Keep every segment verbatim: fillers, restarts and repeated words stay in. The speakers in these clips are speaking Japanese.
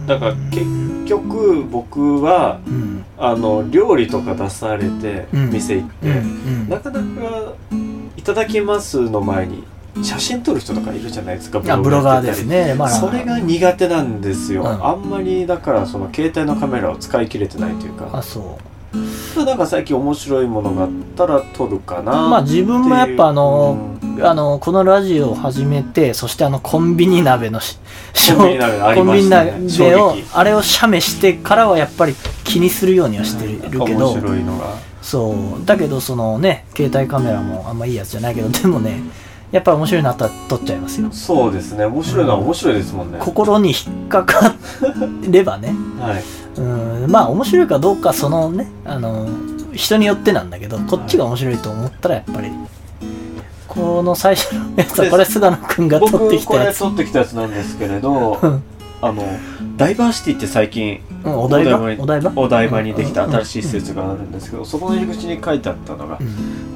だから結局僕は、うん、あの料理とか出されて、うん、店行って、うんうん、なかなかいただきますの前に写真撮る人とかいるじゃないですか。 ブロガー, ブロガーですね、まあ、 それが苦手なんですよ、うん、あんまりだからその携帯のカメラを使い切れてないというか。 あ、そうなんか最近面白いものがあったら撮るかな。 まあ自分もやっぱあの、うん、あのこのラジオを始めて、そしてあのコンビニ鍋のコンビニ鍋ありましたね、 コンビニ鍋をあれを写メしてからはやっぱり気にするようにはしてるけど、面白いのがそうだけど、そのね携帯カメラもあんまいいやつじゃないけど、でもねやっぱり面白いのあったら撮っちゃいますよ。 そうですね、面白いのは面白いですもんね、 うん、心に引っかかればねはい、 うん、まあ面白いかどうかそのね、あの人によってなんだけど、こっちが面白いと思ったらやっぱり、はい、この最初のやつはこれ菅野くんが撮ってきたやつ、 僕これ撮ってきたやつなんですけれどあのダイバーシティって最近、 うん、お台場お台場お台場にできた新しい施設があるんですけど、うん、そこの入り口に書いてあったのが、うん、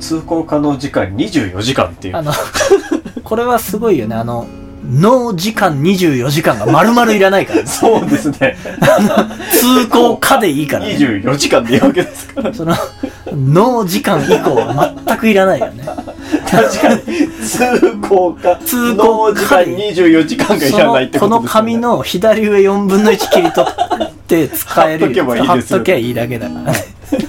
通行可能時間にじゅうよじかんっていう、 あのこれはすごいよね。あのの時間にじゅうよじかんが丸々いらないから、ね、 そうですね通行可でいいから、ね、 にじゅうよじかんでいいわけですからそのの時間以降は全くいらないよね確かに通行可通行時間にじゅうよじかんがいらないってことですよね。 この紙の左上よんぶんのいち切り取って使える貼っとけばいいですよ、 貼っとけばいいだけだからね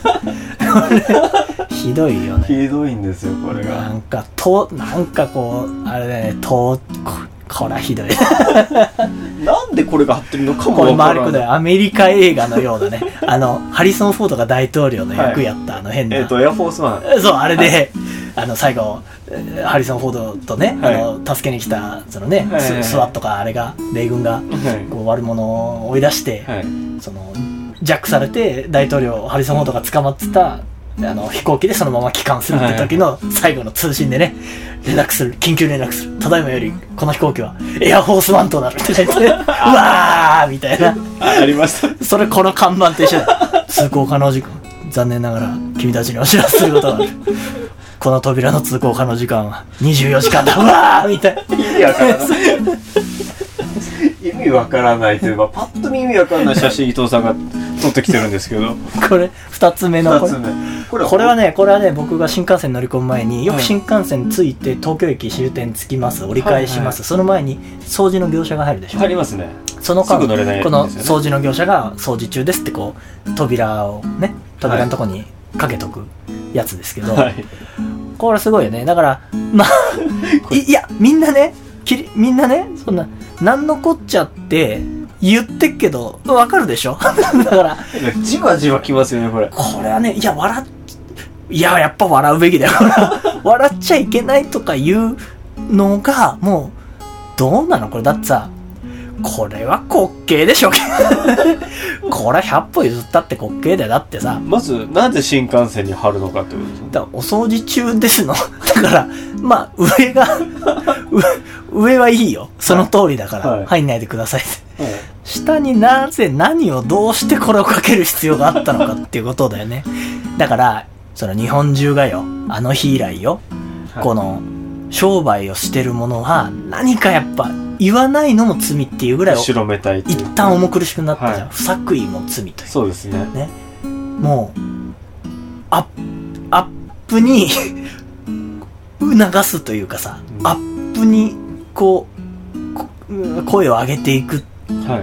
ひどいよね。 ひどいんですよこれが。 なんかとなんかこうあれね、とここらひどいなんでこれが貼ってるのかもこれマルクだよ。アメリカ映画のようなねあのハリソン・フォードが大統領の役やった、はい、あの変なえっ、ー、とエアフォースワン、 そうあれで、はい、あの最後ハリソン・フォードとね、はい、あの助けに来たそのね、はいはいはい、スワットかあれが米軍が、はい、こう悪者を追い出して、はい、そのジャックされて大統領ハリソン・フォードが捕まってたあの飛行機でそのまま帰還するって時の最後の通信でね、連絡する、緊急連絡する、ただいまよりこの飛行機はエアフォースワンとなるって書いてうわーみたいなあ, ありましたそれこの看板と一緒だ通行可能時間、残念ながら君たちにお知らせすることがあるこの扉の通行可能時間はにじゅうよじかんだうわーみたいな意味わからない意味わからないというか、パッと見意味わからない写真伊藤さんが撮ってきてるんですけどこれふたつめのふたつめこれ、これはねこれはね僕が新幹線乗り込む前によく新幹線着いて東京駅終点着きます、折り返します、はいはい、その前に掃除の業者が入るでしょ。 入りますね。 その間、 すぐ乗れないやつですよね、 この掃除の業者が掃除中ですってこう扉をね扉のとこにかけとくやつですけど、はい、これすごいよね。だからまあ い, いやみんなねきみんなねそんななんのこっちゃって言ってっけどわかるでしょだからじわじわきますよねこれ。 これはね、いや笑っいややっぱ笑うべきだよ笑っちゃいけないとか言うのがもうどうなのこれ。だってさこれは滑稽でしょこれひゃっぽ譲ったって滑稽だよ。だってさまずなぜ新幹線に貼るのかってことですね。 だからお掃除中ですのだからまあ上が上はいいよその通りだから、はい、入んないでくださいって、はい、下になぜ何をどうしてこれをかける必要があったのかっていうことだよね。だからその日本中がよあの日以来よ、はい、この商売をしてるものは何かやっぱ言わないのも罪っていうぐらい後ろめたい一旦重苦しくなったじゃん、はい、不作為も罪という。 そうですね。 ねもうアップ、アップに促すというかさ、うん、アップにこう声を上げていく、はい、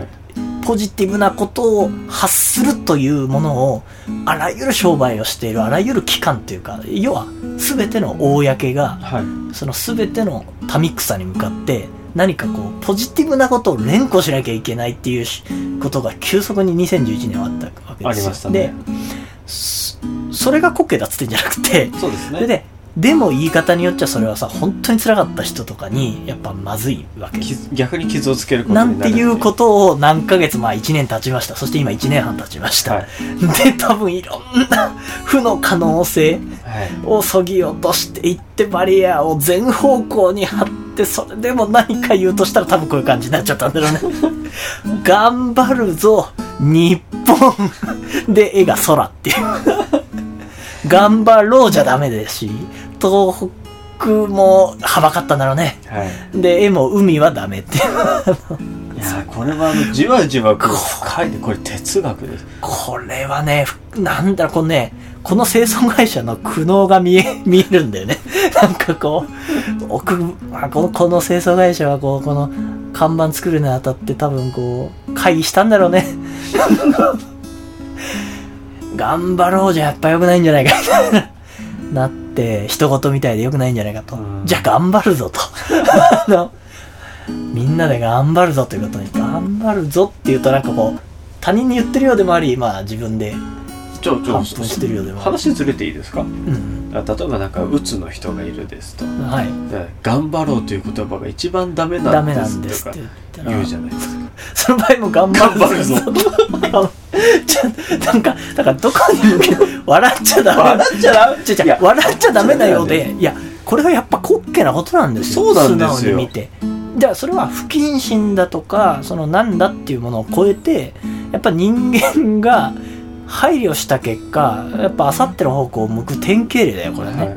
ポジティブなことを発するというものをあらゆる商売をしているあらゆる機関というか要は全ての公が、はい、その全ての民草に向かって何かこうポジティブなことを連呼しなきゃいけないっていうことが急速ににせんじゅういちねんはあったわけですよ。 ありましたね。 でそれが滑稽だっつってんじゃなくて、 そうですね。 でででも言い方によっちゃそれはさ本当に辛かった人とかにやっぱまずいわけです。 逆に傷をつけることになるなんていうことを何ヶ月まあいちねん経ちました。そして今いちねんはん経ちました、はい、で多分いろんな負の可能性をそぎ落としていってバリアを全方向に張ってそれでも何か言うとしたら多分こういう感じになっちゃったんだろうね頑張るぞ日本で絵が空っていう頑張ろうじゃダメですし東北もはばかったんだろうね、はい、で絵も海はダメってですよ。 いやこれはあのじわじわこう深いで、これ哲学です。 これはね、なんだろう、このね、この清掃会社の苦悩が見え、見えるんだよね。なんかこう、奥、あこの、この清掃会社はこう、この看板作るにあたって多分こう、会議したんだろうね。頑張ろうじゃやっぱ良くないんじゃないかなって、人事みたいで良くないんじゃないかと。じゃあ頑張るぞと。みんなで頑張るぞということに、頑張るぞっていうとなんかこう、他人に言ってるようでもあり、まあ自分でちょちょしてるようでも話ずれていいですか、 うん、 例えばなんかうつの人がいるですと、 はい、 頑張ろうという言葉が一番ダメなんですとか言うじゃないですか。 その場合も頑張るぞちょなんかだからどこに向け笑っちゃダメ笑っちゃダメちょちょ笑っちゃダメなようで、いやこれはやっぱ滑稽なことなんですよ。そうなんですよ。 素直に見て、じゃあそれは不謹慎だとかそのなんだっていうものを超えて、やっぱ人間が配慮した結果、やっぱあさっての方向を向く典型例だよこれね、はい、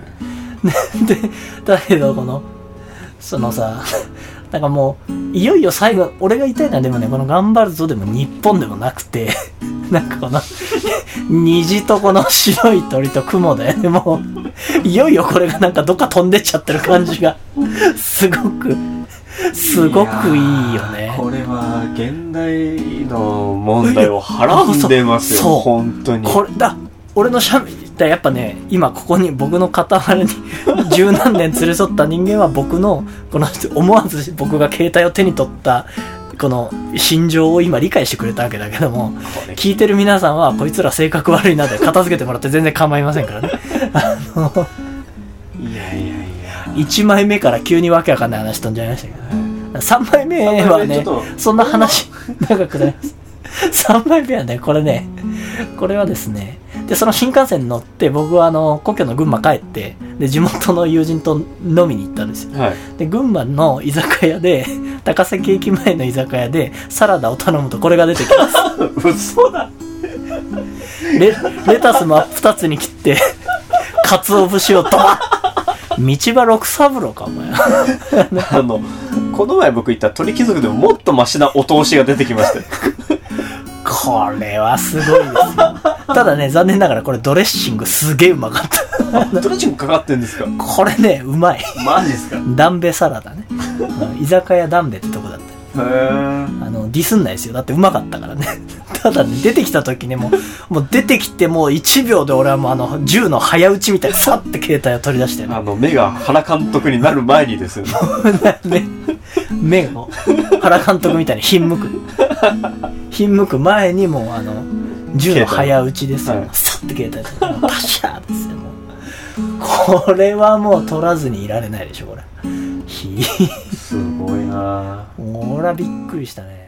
でだけどこのそのさなんかもういよいよ最後俺が言いたいのはでもね、この頑張るぞでも日本でもなくてなんかこの虹とこの白い鳥と雲でもういよいよこれがなんかどっか飛んでっちゃってる感じがすごくすごくいいよね。 これは現代の問題をはらんでますよ。そう本当にこれだ。俺のしゃべだやっぱね、今ここに僕の傍らに十何年連れ添った人間は僕のこの思わず僕が携帯を手に取ったこの心情を今理解してくれたわけだけども、聞いてる皆さんはこいつら性格悪いなで片付けてもらって全然構いませんからね。あのいやいやいやいちまいめから急にわけわかんない話飛んじゃいましたけど、ね、さんまいめはねそんな話長くなります。さんまいめはねこれねこれはですね、でその新幹線に乗って僕はあの故郷の群馬帰って、で地元の友人と飲みに行ったんですよ、はい、で群馬の居酒屋で高崎駅前の居酒屋でサラダを頼むとこれが出てきます嘘だレ, レタス真っ二つに切って鰹節をドバッ道場六三郎かお前あのこの前僕行った鳥貴族でももっとマシなお通しが出てきましたよこれはすごいですよ。ただね残念ながらこれドレッシングすげえうまかったドレッシングかかってんですか。 これねうまい。 マジですか。 ダンベサラダね居酒屋ダンベってとこだった。 へー、 あのディスんないですよ、だってうまかったからねただね出てきた時ねもう、もう出てきてもういちびょうで俺はもうあの銃の早撃ちみたいにさって携帯を取り出して、ね、 あの目が原監督になる前にですよね目, 目が原監督みたいにひんむくひんむく前にもうあの銃の早撃ちですよ、はい、さって携帯でパシャーですよ。もうこれはもう取らずにいられないでしょこれ。 すごいな。 俺はびっくりしたね。